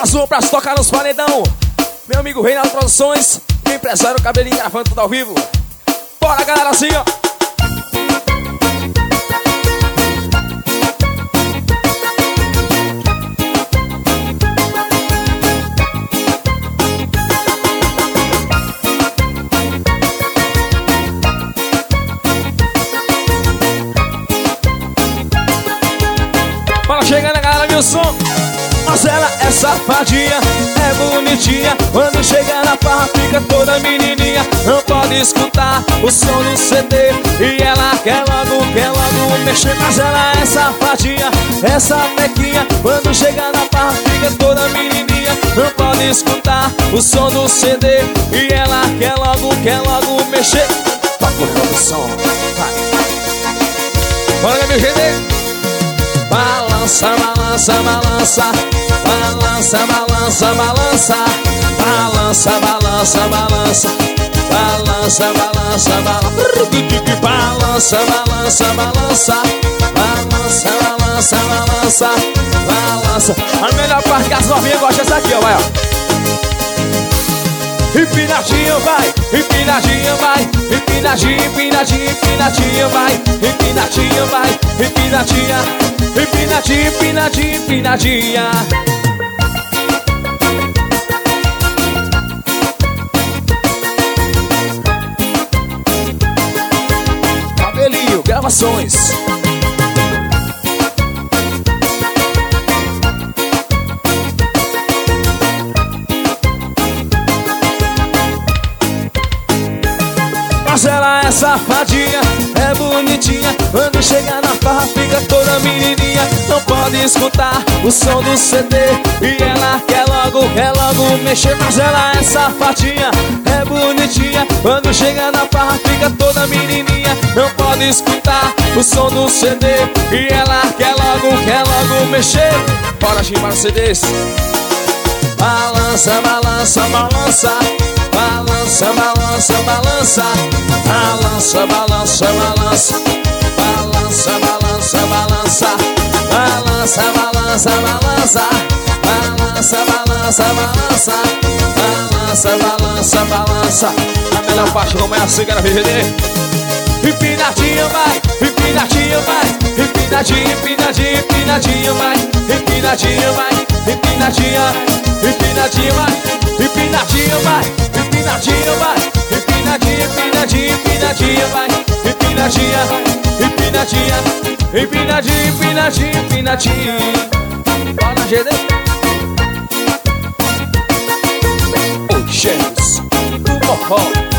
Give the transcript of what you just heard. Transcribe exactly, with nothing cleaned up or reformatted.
azul pra se tocar nos paredão. Meu amigo Reinaldo Produções, meu empresário Cabelinho gravando tudo ao vivo. Bora, galera, assim, ó. Bora chegando, galera, meu som. Mas ela é safadinha, é bonitinha. Quando chega na farra fica toda menininha. Não pode escutar o som do C D e ela quer logo, quer logo mexer. Mas ela é safadinha, é sapequinha. Quando chega na farra fica toda menininha. Não pode escutar o som do C D e ela quer logo, quer logo mexer. Vai correndo o som, vai. Bora, meu gente. Balança, balança, balança. Balança, balança, balança. Balança, balança, balança. Balança, balança, balança. Balança, balança, balança. Balança, balança, balança. Balança. A melhor parte que as novinhas gostam é essa aqui, ó, vai, ó. Empinadinho vai, empinadinho vai, empinadinho, empinadinho, empinadinho vai, empinadinho vai, empinadinha, empinadinho, empinadinho, empinadinha. Cabelinho, gravações. Mas ela é safadinha, é bonitinha. Quando chega na farra fica toda menininha. Não pode escutar o som do C D e ela quer logo, quer logo mexer. Mas ela é safadinha, é bonitinha. Quando chega na farra fica toda menininha. Não pode escutar o som do C D e ela quer logo, quer logo mexer. Bora chimar os C Ds. Balança, balança, balança. Balança, balança, balança. Balança, balança, balança. Balança, balança, balança. Balança, balança, balança. Balança, balança, balança. Balança, balança, balança. A melhor parte como é assim, cara, V G D. Empinadinho vai, empinadinho vai. Empinadinho, empinadinho, empinadinho vai. Empinadinho vai, empinadinha. Empinadinho vai, empinadinho vai. Empinadinho vai, empinadinho, empinadinho, empinadinho vai. Empinadinha, empinadinha, empinadinho, empinadinho, empinadinho. Bora, G D. Os chefes do forró.